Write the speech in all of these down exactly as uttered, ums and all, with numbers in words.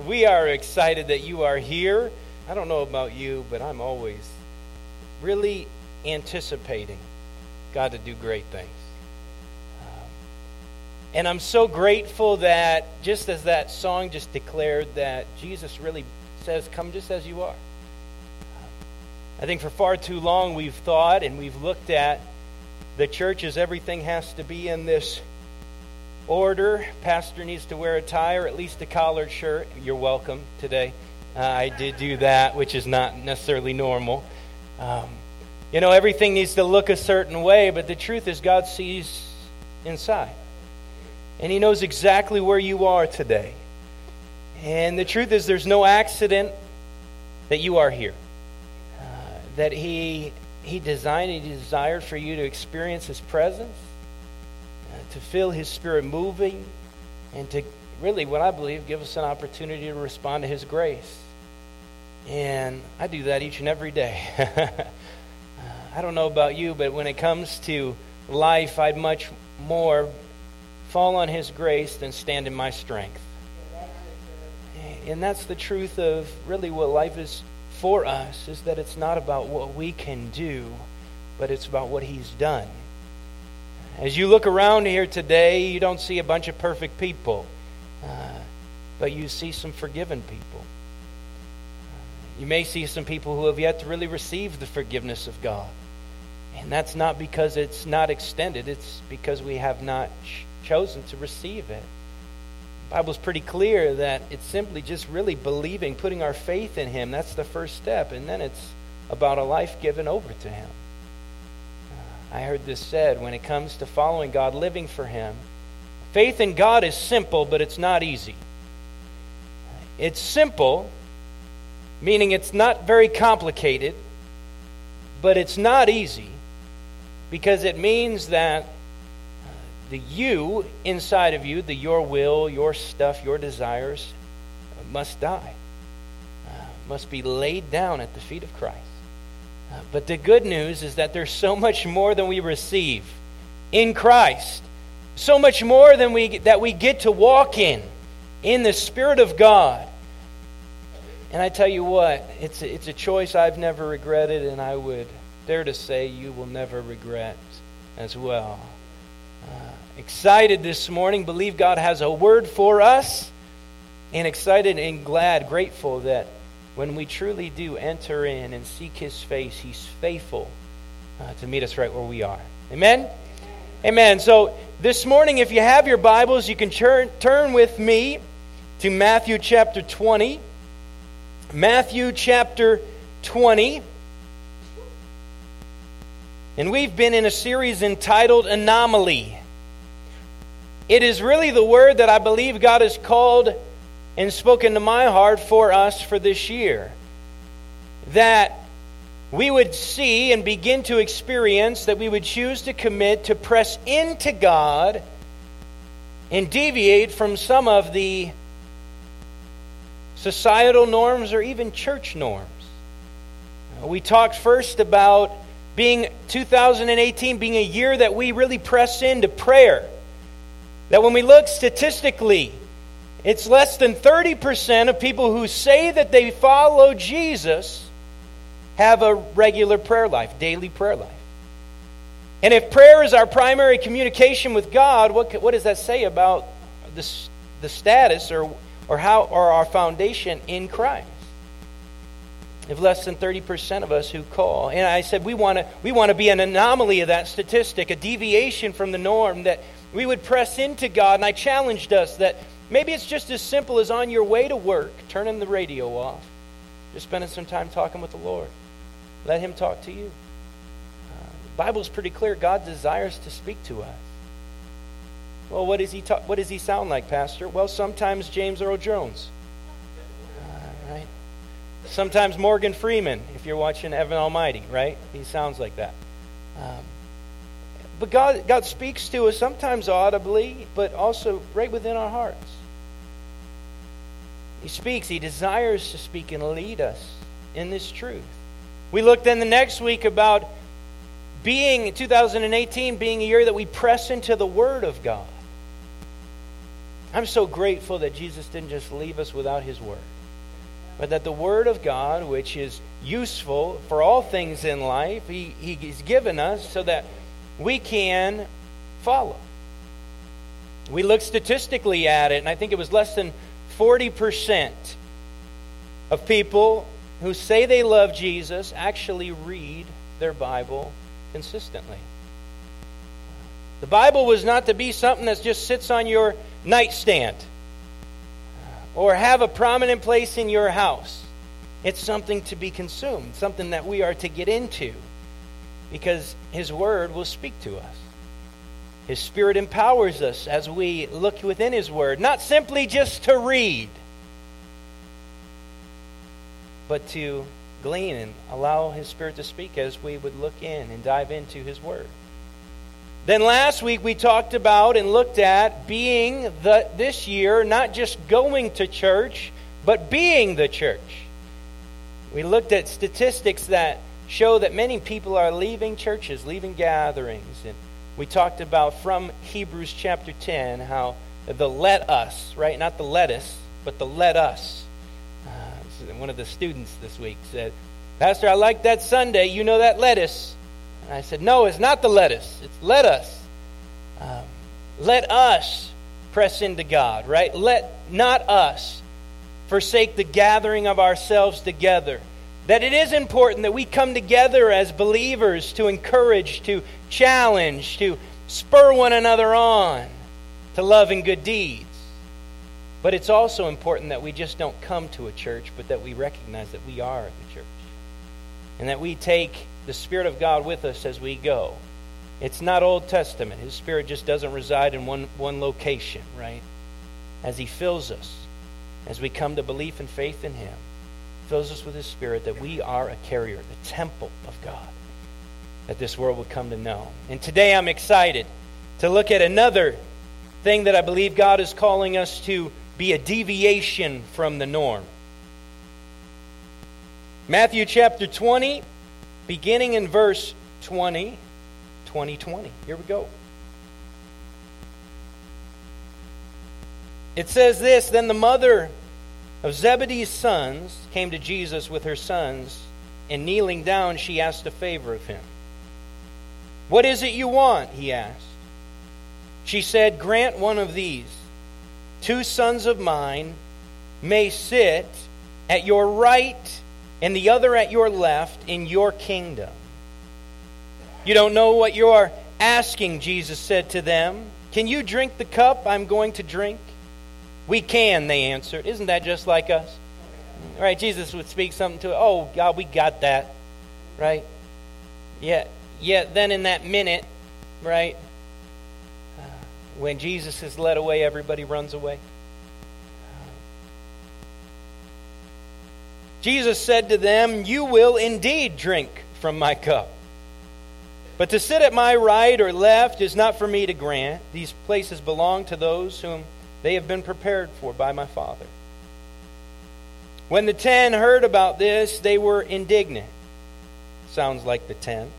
We are excited that you are here. I don't know about you, but I'm always really anticipating God to do great things. Um, and I'm so grateful that, just as that song just declared, that Jesus really says, come just as you are. I think for far too long we've thought and we've looked at the church as everything has to be in this order. Pastor needs to wear a tie or at least a collared shirt. You're welcome today. Uh, I did do that, which is not necessarily normal. Um, you know, everything needs to look a certain way, but the truth is God sees inside. And He knows exactly where you are today. And the truth is there's no accident that you are here. Uh, that He He designed and He desired for you to experience His presence, to feel His Spirit moving, and to really, what I believe, give us an opportunity to respond to His grace. And I do that each and every day. I don't know about you, but when it comes to life, I'd much more fall on His grace than stand in my strength. And that's the truth of really what life is for us, is that it's not about what we can do, but it's about what He's done. As you look around here today, you don't see a bunch of perfect people, uh, but you see some forgiven people. You may see some people who have yet to really receive the forgiveness of God. And that's not because it's not extended, it's because we have not ch- chosen to receive it. The Bible's pretty clear that it's simply just really believing, putting our faith in Him. That's the first step, and then it's about a life given over to Him. I heard this said, when it comes to following God, living for Him, faith in God is simple, but it's not easy. It's simple, meaning it's not very complicated, but it's not easy, because it means that the you inside of you, the your will, your stuff, your desires, must die, uh, must be laid down at the feet of Christ. Uh, but the good news is that there's so much more than we receive in Christ. So much more than we that we get to walk in, in the Spirit of God. And I tell you what, it's a, it's a choice I've never regretted, and I would dare to say you will never regret as well. Uh, excited this morning, believe God has a word for us, and excited and glad, grateful that when we truly do enter in and seek His face, He's faithful uh, to meet us right where we are. Amen? Amen? Amen. So this morning, if you have your Bibles, you can turn, turn with me to Matthew chapter twenty. Matthew chapter twenty. And we've been in a series entitled Anomaly. It is really the word that I believe God has called and spoken to my heart for us for this year. That we would see and begin to experience, that we would choose to commit to press into God and deviate from some of the societal norms or even church norms. We talked first about being two thousand eighteen being a year that we really press into prayer. That when we look statistically, it's less than thirty percent of people who say that they follow Jesus have a regular prayer life, daily prayer life. And if prayer is our primary communication with God, what what does that say about the, the status or or how or our foundation in Christ? If less than thirty percent of us who call, and I said we want to we want to be an anomaly of that statistic, a deviation from the norm, that we would press into God. And I challenged us that maybe it's just as simple as on your way to work, turning the radio off, just spending some time talking with the Lord. Let Him talk to you. Uh, the Bible's pretty clear. God desires to speak to us. Well, what does He talk? What does He sound like, Pastor? Well, sometimes James Earl Jones. Uh, right? Sometimes Morgan Freeman, if you're watching Evan Almighty, right? He sounds like that. Um, but God, God speaks to us sometimes audibly, but also right within our hearts. He speaks. He desires to speak and lead us in this truth. We looked then the next week about being, two thousand eighteen, being a year that we press into the Word of God. I'm so grateful that Jesus didn't just leave us without His Word, but that the Word of God, which is useful for all things in life, He, He's given us so that we can follow. We look statistically at it, and I think it was less than forty percent of people who say they love Jesus actually read their Bible consistently. The Bible was not to be something that just sits on your nightstand or have a prominent place in your house. It's something to be consumed, something that we are to get into, because His Word will speak to us. His Spirit empowers us as we look within His Word, not simply just to read, but to glean and allow His Spirit to speak as we would look in and dive into His Word. Then last week we talked about and looked at being the this year, not just going to church, but being the church. We looked at statistics that show that many people are leaving churches, leaving gatherings. And we talked about from Hebrews chapter ten how the let us, right? Not the lettuce, but the let us. Uh, one of the students this week said, "Pastor, I like that Sunday. You know that lettuce." And I said, "No, it's not the lettuce. It's let us. Um, let us press into God, right? Let not us forsake the gathering of ourselves together." That it is important that we come together as believers to encourage, to challenge, to spur one another on to love and good deeds. But it's also important that we just don't come to a church, but that we recognize that we are the church. And that we take the Spirit of God with us as we go. It's not Old Testament. His Spirit just doesn't reside in one, one location, right? As He fills us, as we come to belief and faith in Him, fills us with His Spirit, that we are a carrier, the temple of God, that this world would come to know. And today I'm excited to look at another thing that I believe God is calling us to be a deviation from the norm. Matthew chapter twenty, beginning in verse twenty, twenty, twenty. Here we go. It says this, "Then the mother of Zebedee's sons came to Jesus with her sons, and kneeling down, she asked a favor of Him. 'What is it you want?' He asked. She said, 'Grant one of these. Two sons of mine may sit at your right and the other at your left in your kingdom.' 'You don't know what you are asking,' Jesus said to them. 'Can you drink the cup I'm going to drink?' 'We can,' they answered. Isn't that just like us? Right? Jesus would speak something to it. Oh, God, we got that. Right? Yeah, yeah, then in that minute, right, uh, when Jesus is led away, everybody runs away. Jesus said to them, 'You will indeed drink from my cup. But to sit at my right or left is not for me to grant. These places belong to those whom they have been prepared for by my Father.' When the ten heard about this, they were indignant." Sounds like the ten.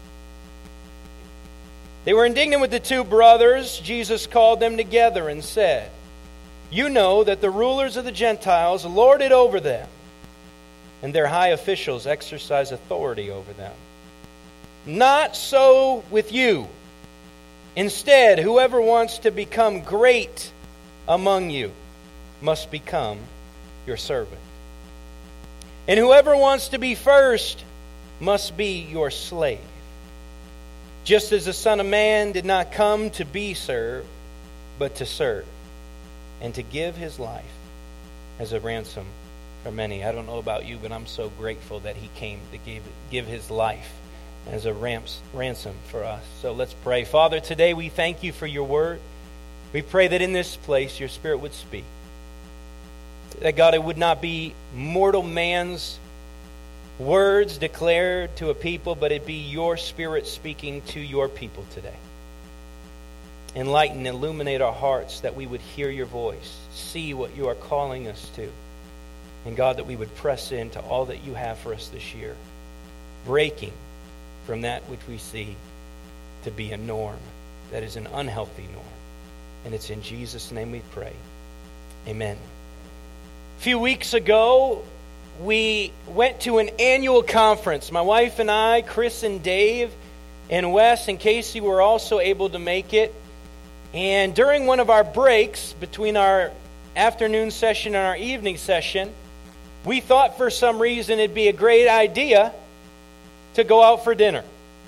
"They were indignant with the two brothers. Jesus called them together and said, 'You know that the rulers of the Gentiles lord it over them, and their high officials exercise authority over them. Not so with you. Instead, whoever wants to become great among you must become your servant. And whoever wants to be first must be your slave. Just as the Son of Man did not come to be served, but to serve, and to give His life as a ransom for many." I don't know about you, but I'm so grateful that He came to give, give His life as a rams, ransom for us. So let's pray. Father, today we thank You for Your word. We pray that in this place Your Spirit would speak. That, God, it would not be mortal man's words declared to a people, but it be Your Spirit speaking to Your people today. Enlighten, illuminate our hearts that we would hear Your voice, see what You are calling us to. And God, that we would press into all that You have for us this year, breaking from that which we see to be a norm that is an unhealthy norm. And it's in Jesus' name we pray. Amen. A few weeks ago, we went to an annual conference. My wife and I, Chris and Dave, and Wes and Casey were also able to make it. And during one of our breaks between our afternoon session and our evening session, we thought for some reason it'd be a great idea to go out for dinner.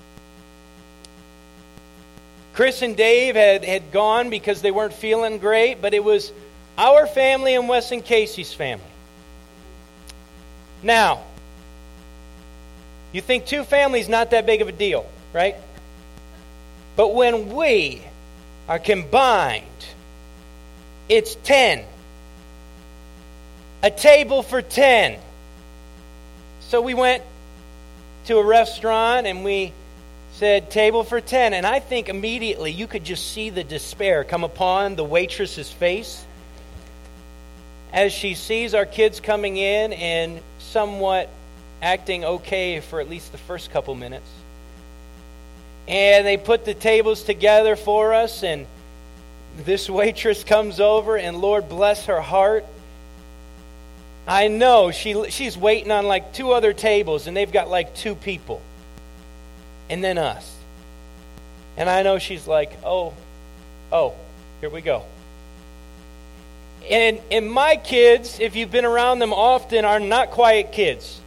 Chris and Dave had, had gone because they weren't feeling great, but it was our family and Wes and Casey's family. Now, you think two families not that big of a deal, right? But when we are combined, it's ten. A table for ten. So we went to a restaurant and we said, table for ten. And I think immediately you could just see the despair come upon the waitress's face as she sees our kids coming in and somewhat acting okay for at least the first couple minutes. And they put the tables together for us, and this waitress comes over, and Lord bless her heart, I know she she's waiting on like two other tables, and they've got like two people. And then us. And I know she's like, oh, oh, here we go. And, and my kids, if you've been around them often, are not quiet kids.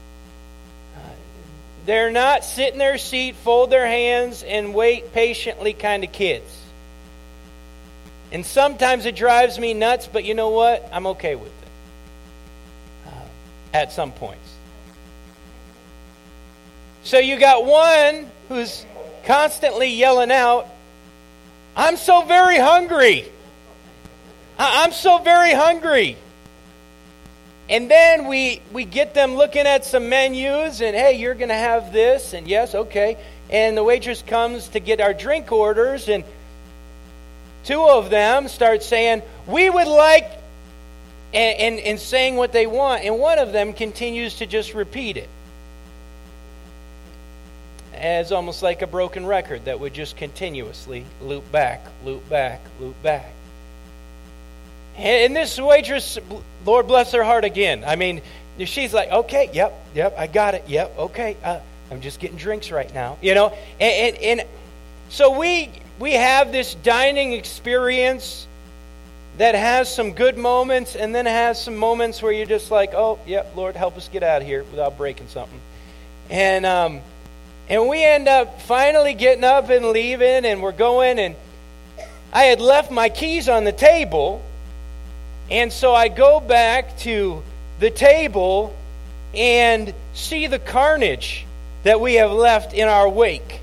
They're not sit in their seat, fold their hands, and wait patiently kind of kids. And sometimes it drives me nuts, but you know what? I'm okay with it. Uh, at some points. So you got one who's constantly yelling out, I'm so very hungry. I'm so very hungry. And then we we get them looking at some menus and, hey, you're going to have this. And yes, okay. And the waitress comes to get our drink orders. And two of them start saying, we would like, and, and, and saying what they want. And one of them continues to just repeat it. As almost like a broken record that would just continuously loop back, loop back, loop back. And this waitress, Lord bless her heart again. I mean, she's like, okay, yep, yep, I got it, yep, okay. Uh, I'm just getting drinks right now, you know. And, and, and so we we have this dining experience that has some good moments, and then has some moments where you're just like, oh, yep, Lord, help us get out of here without breaking something. And um, and we end up finally getting up and leaving, and we're going. And I had left my keys on the table. And so I go back to the table and see the carnage that we have left in our wake.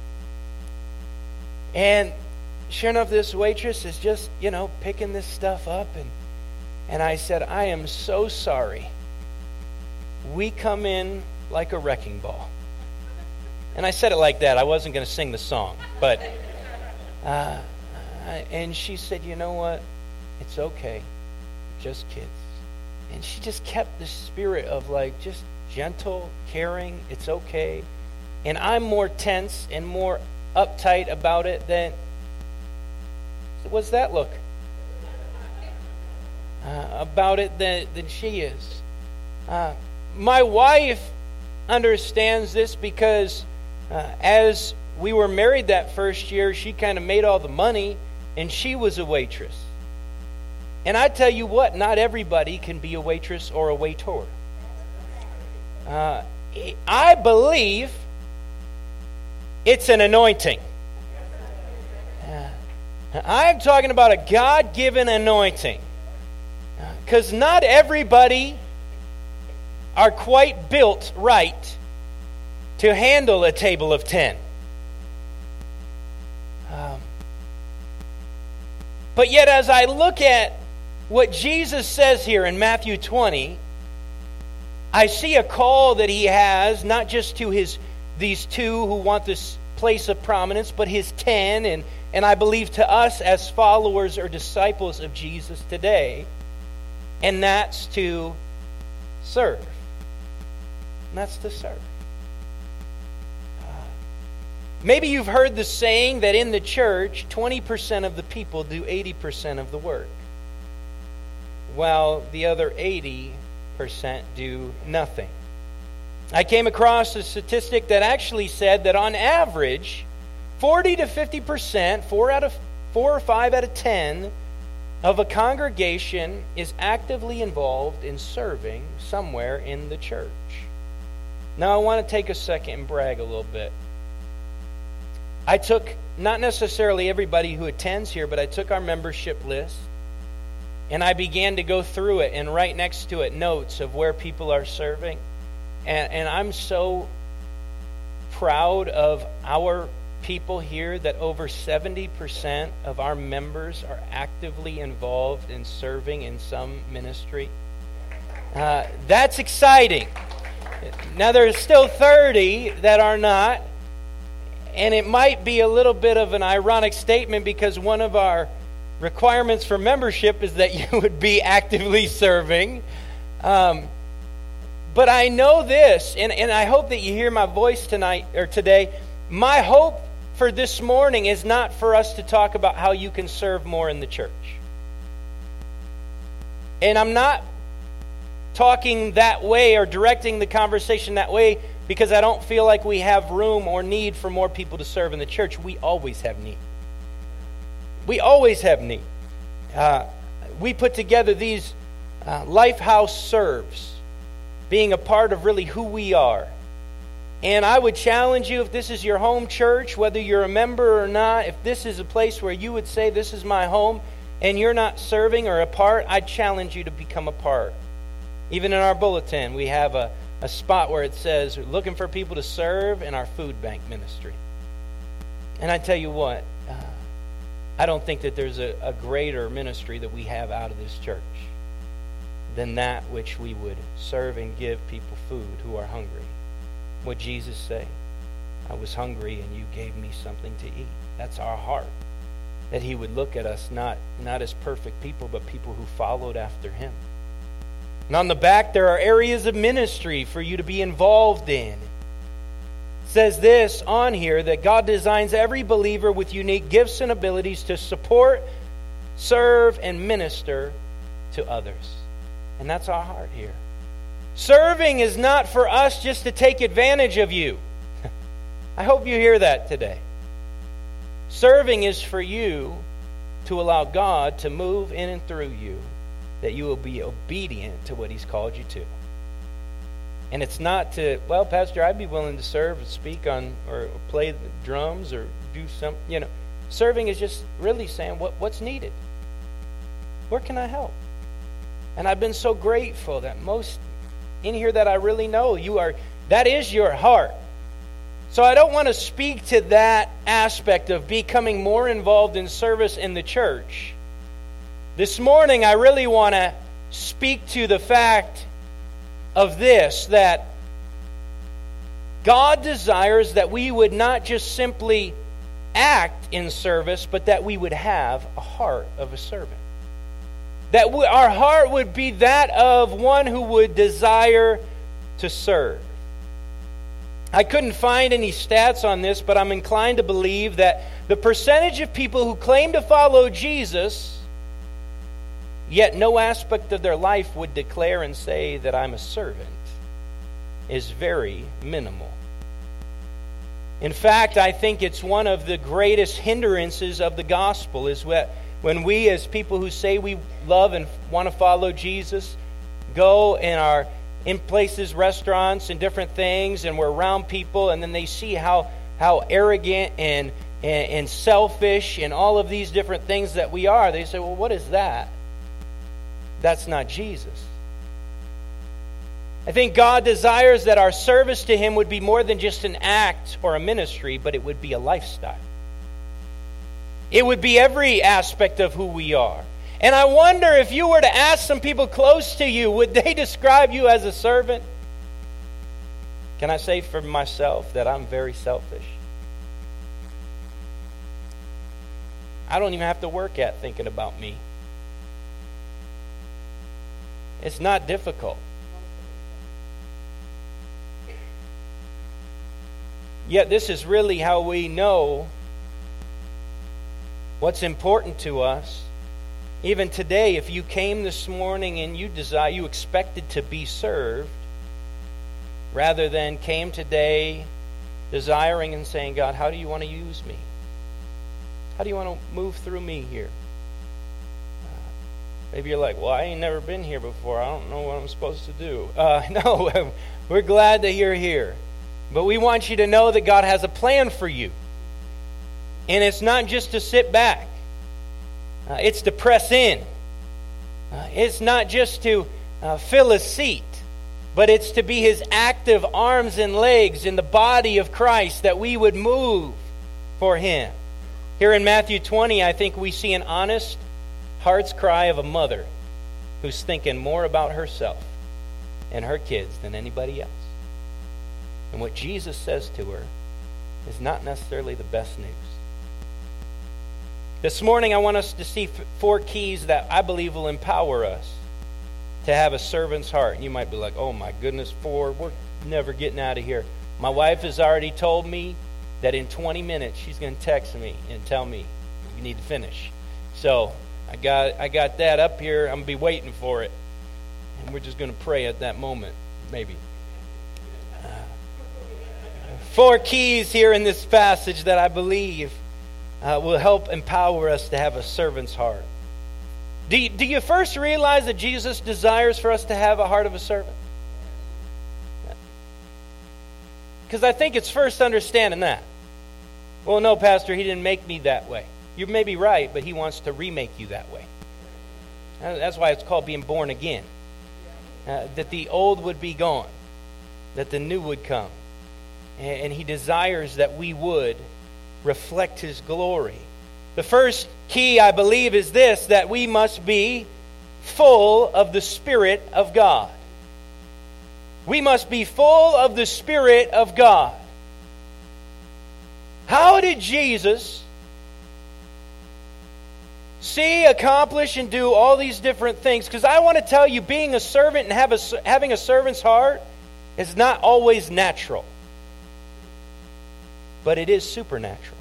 And sure enough, this waitress is just, you know, picking this stuff up. And, and I said, I am so sorry. We come in like a wrecking ball. And I said it like that. I wasn't going to sing the song. But, uh, and she said, you know what? It's okay. Just kids. And she just kept the spirit of like just gentle, caring, it's okay. And I'm more tense and more uptight about it than, what's that look? Uh, about it than, than she is. Uh, my wife understands this because uh, as we were married that first year, she kind of made all the money and she was a waitress. And I tell you what, not everybody can be a waitress or a waiter. Uh, I believe it's an anointing. Uh, I'm talking about a God-given anointing. Because uh, not everybody are quite built right to handle a table of ten. Um, but yet as I look at what Jesus says here in Matthew twenty, I see a call that he has, not just to his these two who want this place of prominence, but his ten, and, and I believe to us as followers or disciples of Jesus today, and that's to serve. And that's to serve. Uh, maybe you've heard the saying that in the church, twenty percent of the people do eighty percent of the work. while the other eighty percent do nothing. I came across a statistic that actually said that on average, forty to fifty percent, four out of four or five out of ten of a congregation is actively involved in serving somewhere in the church. Now I want to take a second and brag a little bit. I took not necessarily everybody who attends here, but I took our membership list and I began to go through it and write next to it notes of where people are serving. And, and I'm so proud of our people here that over seventy percent of our members are actively involved in serving in some ministry. Uh, that's exciting. Now there's still thirty that are not, and it might be a little bit of an ironic statement because one of our requirements for membership is that you would be actively serving. Um, but I know this, and, and I hope that you hear my voice tonight or today. My hope for this morning is not for us to talk about how you can serve more in the church. And I'm not talking that way or directing the conversation that way because I don't feel like we have room or need for more people to serve in the church. We always have need. We always have need. Uh, we put together these uh, Lifehouse Serves, being a part of really who we are. And I would challenge you, if this is your home church, whether you're a member or not, if this is a place where you would say, this is my home, and you're not serving or a part, I'd challenge you to become a part. Even in our bulletin, we have a, a spot where it says, we're looking for people to serve in our food bank ministry. And I tell you what, uh, I don't think that there's a, a greater ministry that we have out of this church than that which we would serve and give people food who are hungry. What Jesus say? I was hungry and you gave me something to eat. That's our heart. That he would look at us not, not as perfect people, but people who followed after him. And on the back, there are areas of ministry for you to be involved in. It says this on here, that God designs every believer with unique gifts and abilities to support, serve, and minister to others. And that's our heart here. Serving is not for us just to take advantage of you. I hope you hear that today. Serving is for you to allow God to move in and through you, that you will be obedient to what he's called you to. And it's not to, well, Pastor, I'd be willing to serve and speak on or play the drums or do some, you know. Serving is just really saying what, what's needed. Where can I help? And I've been so grateful that most in here that I really know, you are, that is your heart. So I don't want to speak to that aspect of becoming more involved in service in the church. This morning I really want to speak to the fact of this, that God desires that we would not just simply act in service, but that we would have a heart of a servant. That we, our heart would be that of one who would desire to serve. I couldn't find any stats on this, but I'm inclined to believe that the percentage of people who claim to follow Jesus, yet no aspect of their life would declare and say that I'm a servant, is very minimal. In fact, I think it's one of the greatest hindrances of the gospel is what when we as people who say we love and want to follow Jesus go and are in places, restaurants and different things, and we're around people and then they see how how arrogant and, and, and selfish and all of these different things that we are, they say, well, what is that? That's not Jesus. I think God desires that our service to him would be more than just an act or a ministry, but it would be a lifestyle. It would be every aspect of who we are. And I wonder if you were to ask some people close to you, would they describe you as a servant? Can I say for myself that I'm very selfish? I don't even have to work at thinking about me. It's not difficult. Yet this is really how we know what's important to us Even today, if you came this morning and you desire, you expected to be served, rather than came today desiring and saying, God, how do you want to use me? How do you want to move through me here? Maybe you're like, well, I ain't never been here before. I don't know what I'm supposed to do. Uh, no, we're glad that you're here. But we want you to know that God has a plan for you. And it's not just to sit back. Uh, it's to press in. Uh, it's not just to uh, fill a seat. But it's to be His active arms and legs in the body of Christ, that we would move for Him. Here in Matthew twenty, I think we see an honest heart's cry of a mother who's thinking more about herself and her kids than anybody else. And what Jesus says to her is not necessarily the best news. This morning I want us to see four keys that I believe will empower us to have a servant's heart. And you might be like, oh my goodness, four, we're never getting out of here. My wife has already told me that in twenty minutes she's going to text me and tell me we need to finish. So I got I got that up here. I'm going to be waiting for it. And we're just going to pray at that moment, maybe. Uh, four keys here in this passage that I believe uh, will help empower us to have a servant's heart. Do you, do you first realize that Jesus desires for us to have a heart of a servant? Because I think it's first understanding that. Well, no, Pastor, He didn't make me that way. You may be right, but He wants to remake you that way. That's why it's called being born again. Uh, that the old would be gone. That the new would come. And, and He desires that we would reflect His glory. The first key, I believe, is this, that we must be full of the Spirit of God. We must be full of the Spirit of God. How did Jesus see, accomplish, and do all these different things? Because I want to tell you, being a servant and have a, having a servant's heart is not always natural. But it is supernatural.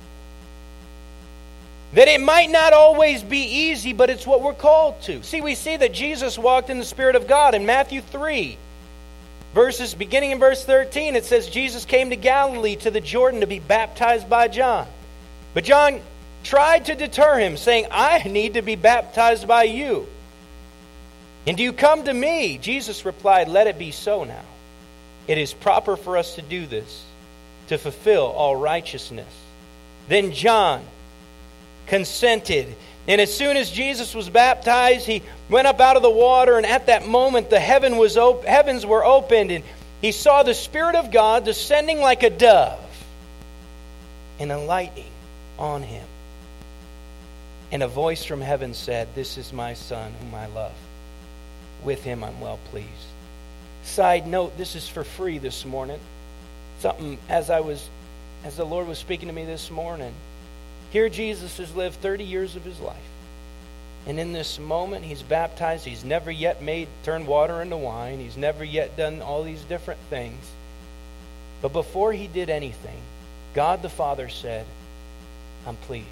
That it might not always be easy, but it's what we're called to. See, we see that Jesus walked in the Spirit of God in Matthew three. Verses, beginning in verse thirteen, it says, Jesus came to Galilee, to the Jordan, to be baptized by John. But John tried to deter him, saying, I need to be baptized by you. And do you come to me? Jesus replied, let it be so now. It is proper for us to do this, to fulfill all righteousness. Then John consented. And as soon as Jesus was baptized, he went up out of the water, and at that moment the heaven was op- heavens were opened, and he saw the Spirit of God descending like a dove and alighting on him. And a voice from heaven said, this is my Son whom I love. With him I'm well pleased. Side note, this is for free this morning. Something as I was, as the Lord was speaking to me this morning. Here Jesus has lived thirty years of his life. And in this moment he's baptized. He's never yet made turned water into wine. He's never yet done all these different things. But before he did anything, God the Father said, I'm pleased.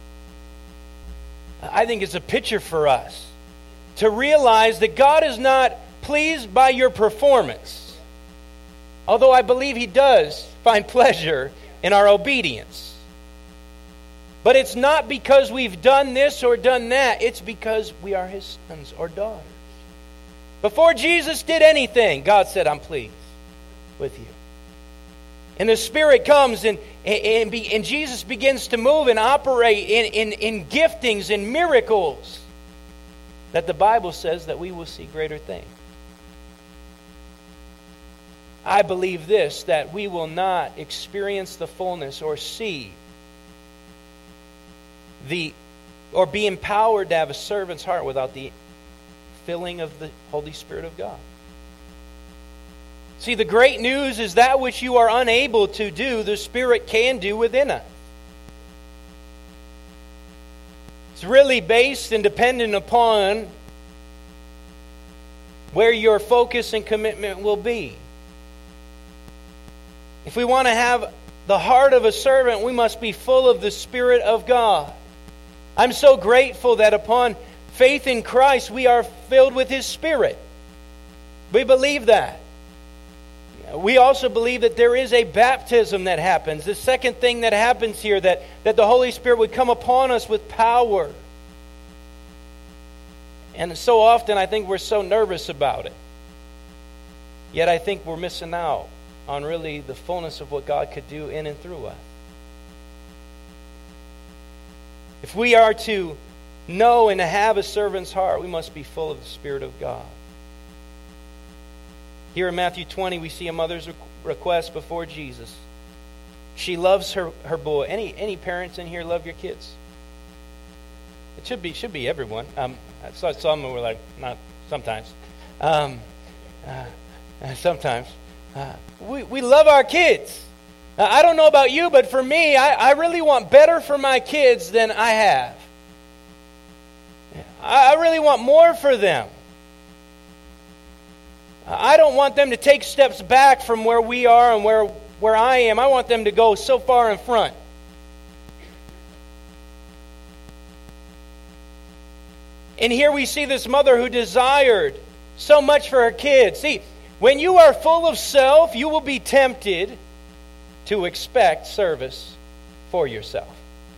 I think it's a picture for us to realize that God is not pleased by your performance. Although I believe he does find pleasure in our obedience. But it's not because we've done this or done that. It's because we are his sons or daughters. Before Jesus did anything, God said, I'm pleased with you. And the Spirit comes and, and, be, and Jesus begins to move and operate in, in, in giftings and miracles that the Bible says that we will see greater things. I believe this, that we will not experience the fullness or see the or be empowered to have a servant's heart without the filling of the Holy Spirit of God. See, the great news is that which you are unable to do, the Spirit can do within us. It's really based and dependent upon where your focus and commitment will be. If we want to have the heart of a servant, we must be full of the Spirit of God. I'm so grateful that upon faith in Christ, we are filled with His Spirit. We believe that. We also believe that there is a baptism that happens. The second thing that happens here, that, that the Holy Spirit would come upon us with power. And so often I think we're so nervous about it. Yet I think we're missing out on really the fullness of what God could do in and through us. If we are to know and to have a servant's heart, we must be full of the Spirit of God. Here in Matthew twenty, we see a mother's request before Jesus. She loves her, her boy. Any any parents in here love your kids? It should be should be everyone. Um, I saw some who were like, not sometimes. Um, uh, sometimes. Uh, we, we love our kids. Uh, I don't know about you, but for me, I, I really want better for my kids than I have. I, I really want more for them. I don't want them to take steps back from where we are and where, where I am. I want them to go so far in front. And here we see this mother who desired so much for her kids. See, when you are full of self, you will be tempted to expect service for yourself.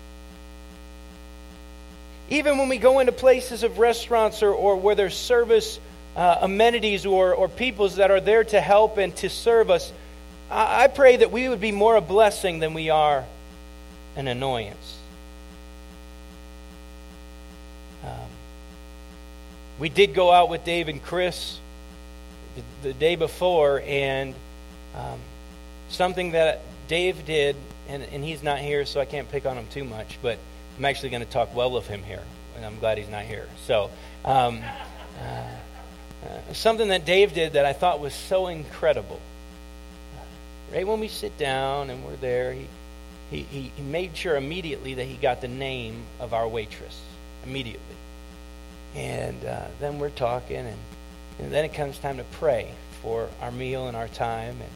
Even when we go into places of restaurants or, or where there's service Uh, amenities or, or peoples that are there to help and to serve us, I, I pray that we would be more a blessing than we are an annoyance. Um, we did go out with Dave and Chris the, the day before, and um, something that Dave did, and, and he's not here, so I can't pick on him too much, but I'm actually going to talk well of him here, and I'm glad he's not here. So, um, uh, Uh, something that Dave did that I thought was so incredible. Right when we sit down and we're there, he, he, he, he made sure immediately that he got the name of our waitress. Immediately. And uh, then we're talking, and, and then it comes time to pray for our meal and our time. And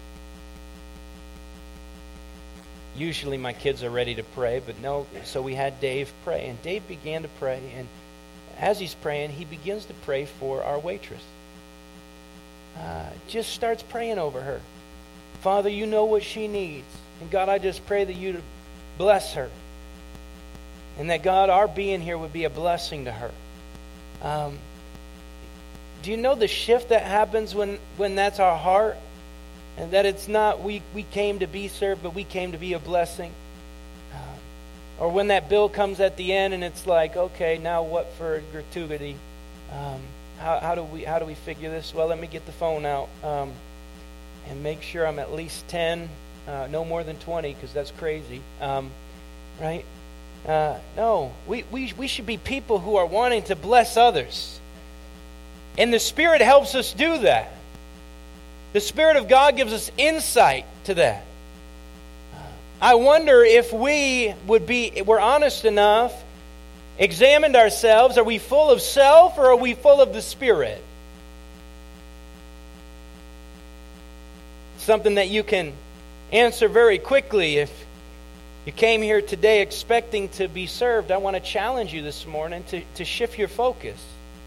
usually my kids are ready to pray, but no, so we had Dave pray. And Dave began to pray, and as he's praying, he begins to pray for our waitress. Uh, just starts praying over her. Father, you know what she needs. And God, I just pray that you bless her. And that, God, our being here would be a blessing to her. Um, do you know the shift that happens when, when that's our heart? And that it's not we, we came to be served, but we came to be a blessing. Um, or when that bill comes at the end and it's like, okay, now what for gratuity? Um, how, how do we how do we figure this? Well, let me get the phone out um, and make sure I'm at least ten, uh, no more than twenty, because that's crazy, um, right? Uh, no, we, we we should be people who are wanting to bless others, and the Spirit helps us do that. The Spirit of God gives us insight to that. I wonder if we would be, we're honest enough, examined ourselves. Are we full of self or are we full of the Spirit? Something that you can answer very quickly. If you came here today expecting to be served, I want to challenge you this morning to, to shift your focus.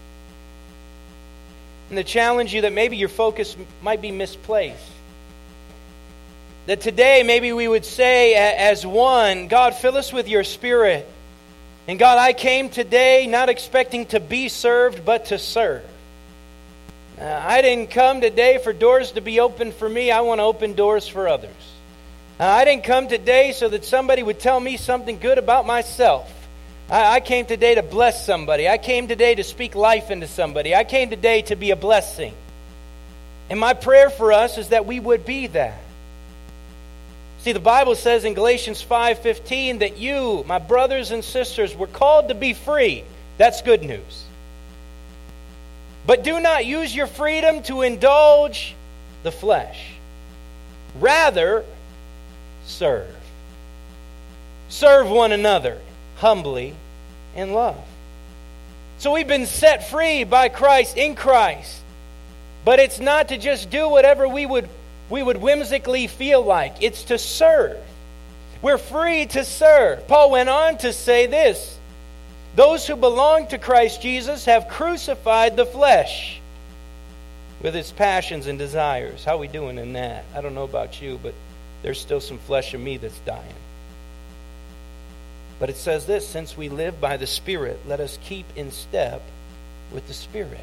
And to challenge you that maybe your focus might be misplaced. That today maybe we would say as one, God, fill us with your Spirit. And God, I came today not expecting to be served, but to serve. Uh, I didn't come today for doors to be opened for me. I want to open doors for others. Uh, I didn't come today so that somebody would tell me something good about myself. I, I came today to bless somebody. I came today to speak life into somebody. I came today to be a blessing. And my prayer for us is that we would be that. See, the Bible says in Galatians five fifteen that you, my brothers and sisters, were called to be free. That's good news. But do not use your freedom to indulge the flesh. Rather, serve. Serve one another humbly in love. So we've been set free by Christ, in Christ. But it's not to just do whatever we would we would whimsically feel like. It's to serve. We're free to serve. Paul went on to say this, Those who belong to Christ Jesus have crucified the flesh with its passions and desires. How are we doing in that? I don't know about you, but there's still some flesh in me that's dying. But it says this, since we live by the Spirit, let us keep in step with the Spirit.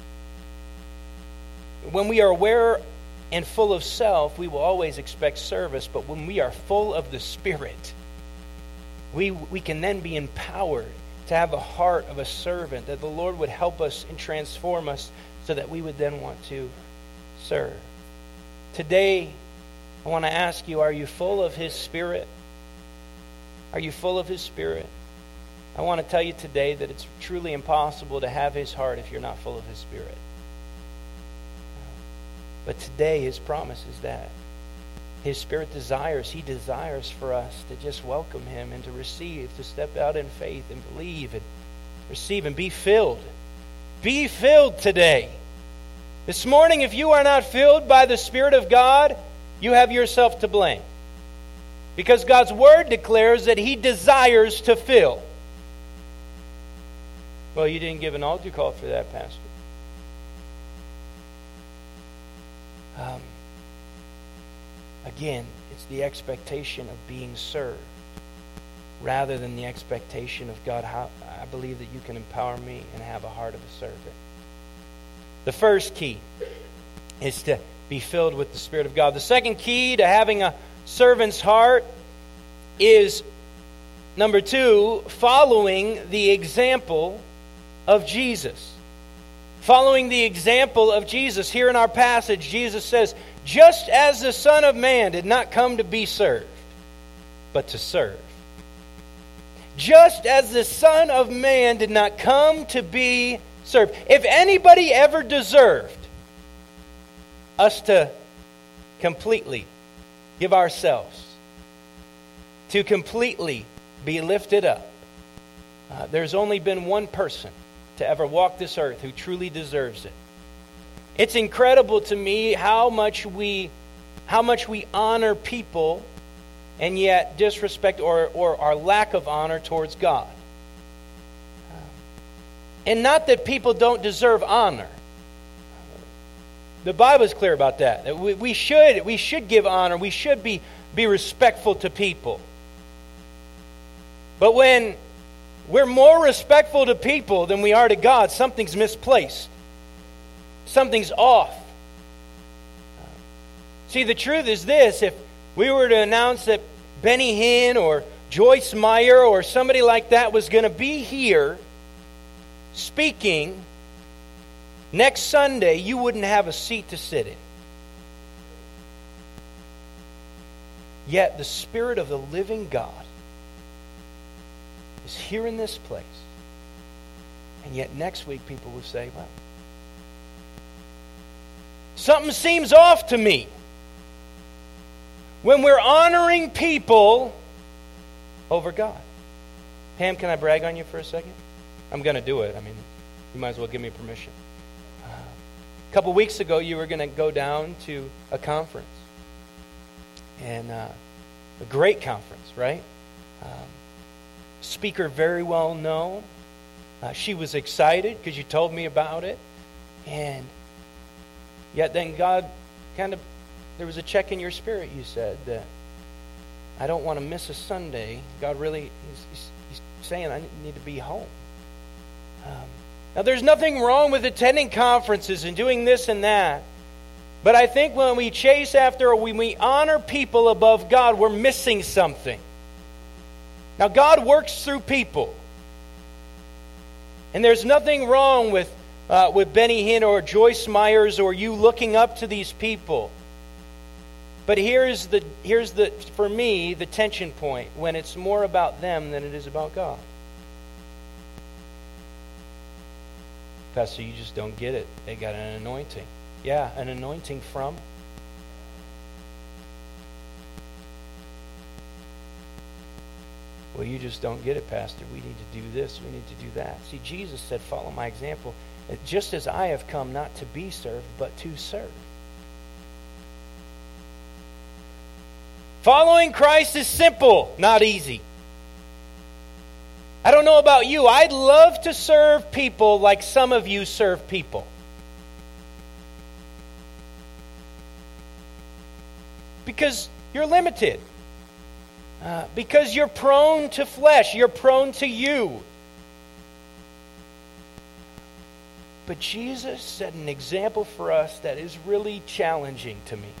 When we are aware and full of self, we will always expect service. But when we are full of the Spirit, we, we can then be empowered to have the heart of a servant, that the Lord would help us and transform us so that we would then want to serve. Today, I want to ask you, are you full of His Spirit? Are you full of His Spirit? I want to tell you today that it's truly impossible to have His heart if you're not full of His Spirit. But today, His promise is that His Spirit desires, He desires for us to just welcome Him and to receive, to step out in faith and believe and receive and be filled. Be filled today. This morning, if you are not filled by the Spirit of God, you have yourself to blame. Because God's Word declares that He desires to fill. Well, you didn't give an altar call for that, Pastor. Um, again, it's the expectation of being served rather than the expectation of God, how, I believe that you can empower me and have a heart of a servant. The first key is to be filled with the Spirit of God. The second key to having a servant's heart is, number two, following the example of Jesus. Following the example of Jesus. Here in our passage, Jesus says, just as the Son of Man did not come to be served, but to serve. Just as the Son of Man did not come to be served. If anybody ever deserved us to completely give ourselves, to completely be lifted up, uh, there's only been one person to ever walk this earth who truly deserves it. It's incredible to me how much we how much we honor people and yet disrespect or, or our lack of honor towards God. And not that people don't deserve honor. The Bible is clear about that. that we, we should we should give honor. We should be, be respectful to people. But when we're more respectful to people than we are to God, something's misplaced. Something's off. See, the truth is this. If we were to announce that Benny Hinn or Joyce Meyer or somebody like that was going to be here speaking next Sunday, you wouldn't have a seat to sit in. Yet the Spirit of the living God is here in this place. And yet next week people will say, well, something seems off to me. When we're honoring people over God. Pam, can I brag on you for a second? I'm going to do it. I mean, you might as well give me permission. Uh, a couple weeks ago, you were going to go down to a conference. And uh, a great conference, right? Um, speaker very well known. Uh, she was excited because you told me about it. And yet then God kind of, there was a check in your spirit, you said, that I don't want to miss a Sunday. God really, he's, he's, he's saying I need to be home. Um, now there's nothing wrong with attending conferences and doing this and that. But I think when we chase after or when we honor people above God, we're missing something. Now God works through people. And there's nothing wrong with uh, with Benny Hinn or Joyce Myers or you looking up to these people. But here's the here's the for me the tension point when it's more about them than it is about God. Pastor, you just don't get it. They got an anointing. Yeah, an anointing from? Well, you just don't get it, Pastor. We need to do this. We need to do that. See, Jesus said, follow my example. Just as I have come not to be served, but to serve. Following Christ is simple, not easy. I don't know about you. I'd love to serve people like some of you serve people. Because you're limited. Uh, because you're prone to flesh. You're prone to you. But Jesus set an example for us that is really challenging to me.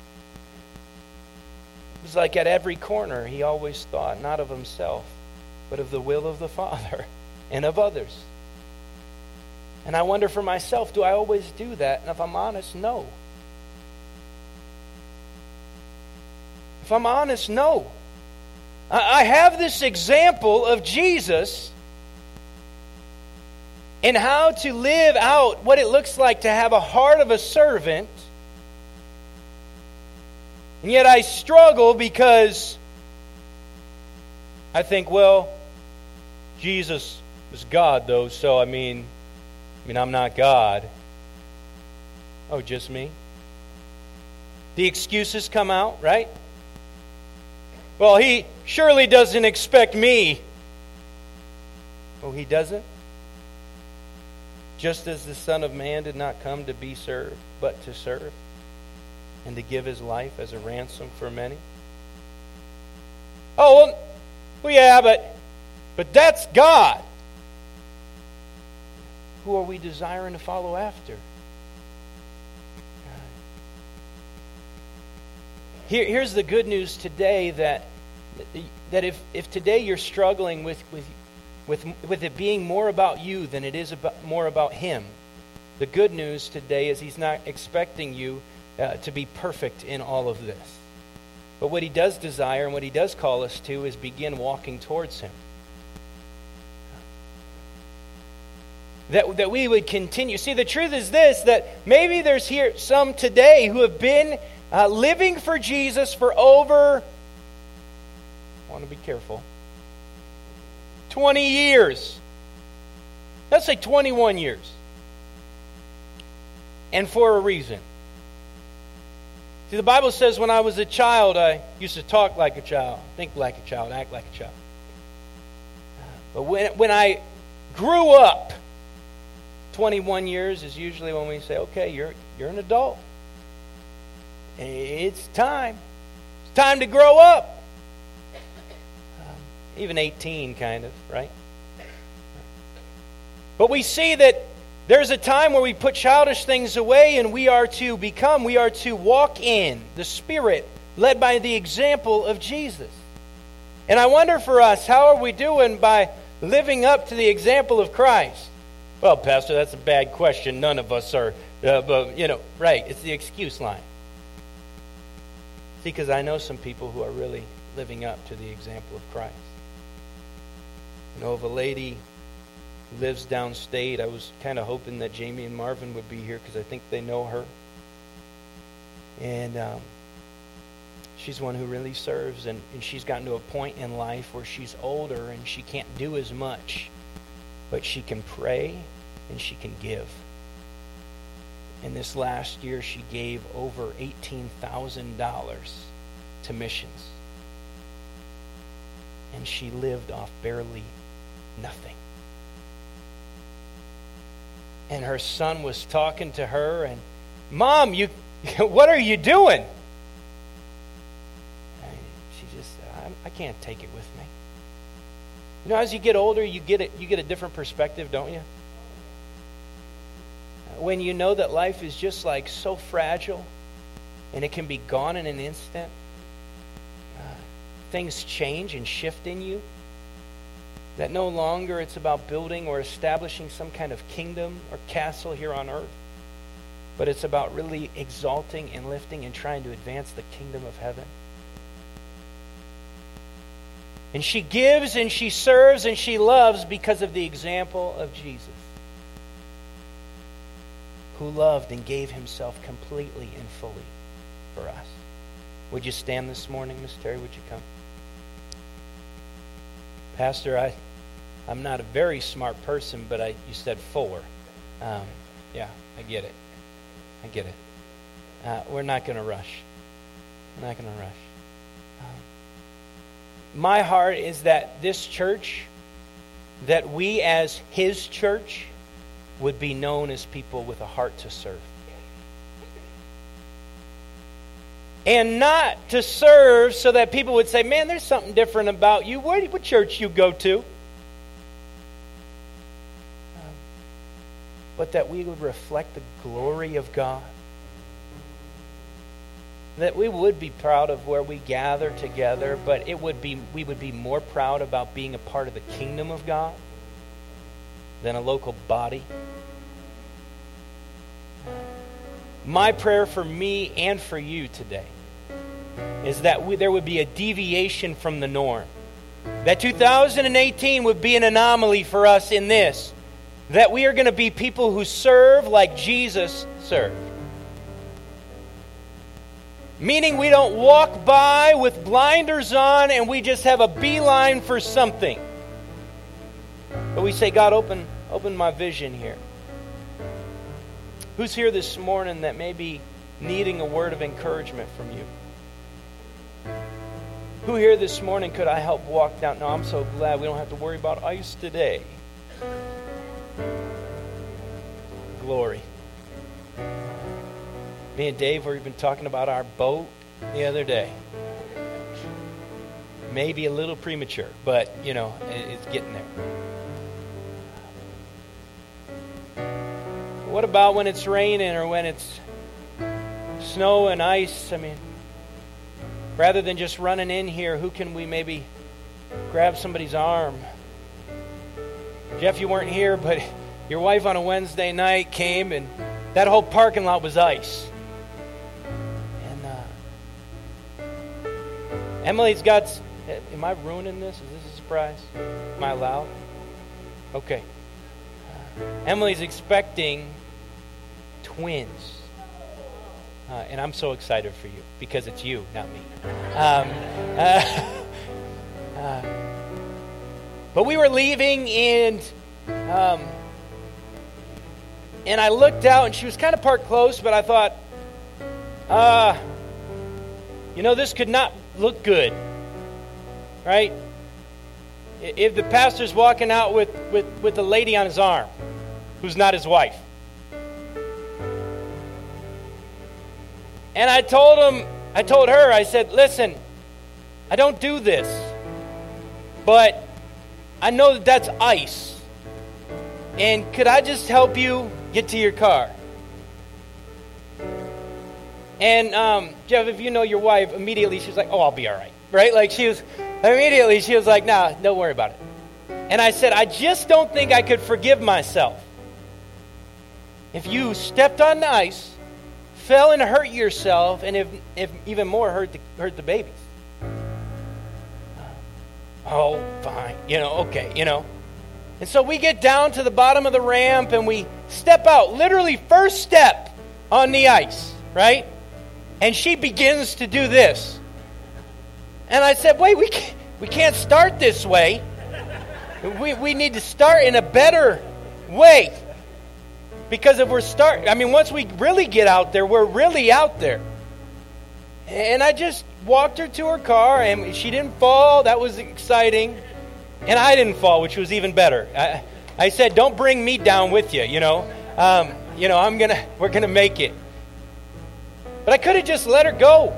It was like at every corner, he always thought not of himself, but of the will of the Father and of others. And I wonder for myself, do I always do that? And if I'm honest, no. If I'm honest, no. I have this example of Jesus and how to live out what it looks like to have a heart of a servant. And yet I struggle because I think, well, Jesus was God though, so I mean, I mean I'm not God. Oh, just me? The excuses come out, right? Well, he surely doesn't expect me. Oh, he doesn't? Just as the Son of Man did not come to be served, but to serve, and to give his life as a ransom for many. Oh, well, well yeah, but, but that's God. Who are we desiring to follow after? Here, here's the good news today that that if, if today you're struggling with, with with with it being more about you than it is about, more about Him, the good news today is He's not expecting you uh, to be perfect in all of this. But what He does desire and what He does call us to is begin walking towards Him. That, that we would continue. See, the truth is this, that maybe there's here some today who have been Uh, living for Jesus for over, I want to be careful, twenty years. Let's say twenty-one years. And for a reason. See, the Bible says when I was a child, I used to talk like a child, think like a child, act like a child. But when, when I grew up, twenty-one years is usually when we say, okay, you're you're an adult. It's time. It's time to grow up. Um, even eighteen, kind of, right? But we see that there's a time where we put childish things away and we are to become, we are to walk in the Spirit led by the example of Jesus. And I wonder for us, how are we doing by living up to the example of Christ? Well, Pastor, that's a bad question. None of us are, uh, but, you know, right, it's the excuse line. Because I know some people who are really living up to the example of Christ. I know of a lady who lives downstate. I was kind of hoping that Jamie and Marvin would be here because I think they know her. And um, she's one who really serves. And, and she's gotten to a point in life where she's older and she can't do as much. But she can pray and she can give. And this last year, she gave over eighteen thousand dollars to missions. And she lived off barely nothing. And her son was talking to her, and, Mom, you, what are you doing? And she just said, I, I can't take it with me. You know, as you get older, you get it, you get a different perspective, don't you? When you know that life is just like so fragile and it can be gone in an instant, uh, things change and shift in you, that no longer it's about building or establishing some kind of kingdom or castle here on earth, but it's about really exalting and lifting and trying to advance the kingdom of heaven. And she gives and she serves and she loves because of the example of Jesus, who loved and gave himself completely and fully for us. Would you stand this morning, Miss Terry? Would you come? Pastor, I, I'm not a very smart person, but I, you said four. Um, yeah, I get it. I get it. Uh, we're not going to rush. We're not going to rush. Um, my heart is that this church that we as His church would be known as people with a heart to serve. And not to serve so that people would say, man, there's something different about you. What, what church you go to? But that we would reflect the glory of God. That we would be proud of where we gather together, but it would be we would be more proud about being a part of the kingdom of God than a local body. My prayer for me and for you today is that we, there would be a deviation from the norm. That two thousand eighteen would be an anomaly for us in this. That we are going to be people who serve like Jesus served. Meaning we don't walk by with blinders on and we just have a beeline for something. But we say, God, open, open my vision here. Who's here this morning that may be needing a word of encouragement from you? Who here this morning could I help walk down? No, I'm so glad we don't have to worry about ice today. Glory. Me and Dave were even talking about our boat the other day. Maybe a little premature, but, you know, it's getting there. What about when it's raining or when it's snow and ice? I mean, rather than just running in here, who can we maybe grab somebody's arm? Jeff, you weren't here, but your wife on a Wednesday night came and that whole parking lot was ice. Emily's got... Am I ruining this? Is this a surprise? Am I allowed? Okay. Emily's expecting twins. Uh, and I'm so excited for you because it's you, not me. Um, uh, uh, but we were leaving and... Um, and I looked out and she was kind of parked close, but I thought, uh, you know, this could not look good, right? If the pastor's walking out with, with, with a lady on his arm who's not his wife. And I told him, I told her, I said, listen, I don't do this, but I know that that's ice. And could I just help you get to your car? And um, Jeff, if you know your wife, immediately she was like, oh, I'll be all right. Right? Like she was, immediately she was like, nah, don't worry about it. And I said, I just don't think I could forgive myself if you stepped on the ice, fell and hurt yourself, and if, if even more, hurt the, hurt the babies. Oh, fine. You know, okay, you know. And so we get down to the bottom of the ramp and we step out, literally first step on the ice, right? And she begins to do this. And I said, wait, we can't, we can't start this way. We we need to start in a better way. Because if we're start, I mean, once we really get out there, we're really out there. And I just walked her to her car and she didn't fall. That was exciting. And I didn't fall, which was even better. I, I said, don't bring me down with you, you know. Um, you know, I'm gonna, we're going to make it. But I could have just let her go.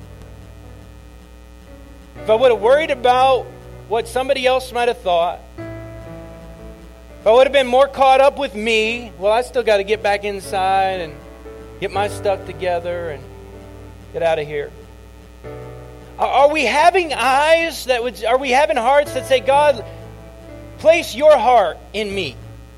If I would have worried about what somebody else might have thought, if I would have been more caught up with me, well, I still got to get back inside and get my stuff together and get out of here. Are we having eyes that would, are we having hearts that say, God, place your heart in me?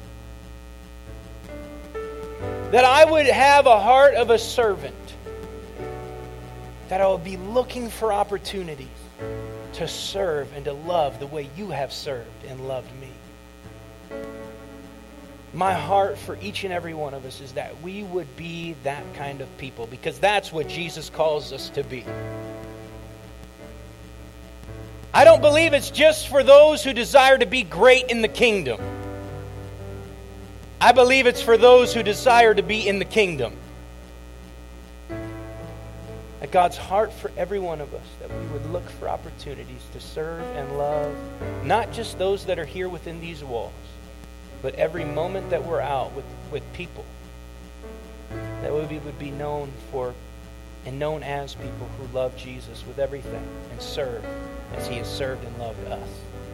That I would have a heart of a servant. That I would be looking for opportunities to serve and to love the way you have served and loved me. My heart for each and every one of us is that we would be that kind of people, because that's what Jesus calls us to be. I don't believe it's just for those who desire to be great in the kingdom. I believe it's for those who desire to be in the kingdom. That God's heart for every one of us, that we would look for opportunities to serve and love, not just those that are here within these walls, but every moment that we're out with, with people, that we would be known for and known as people who love Jesus with everything and serve as he has served and loved us.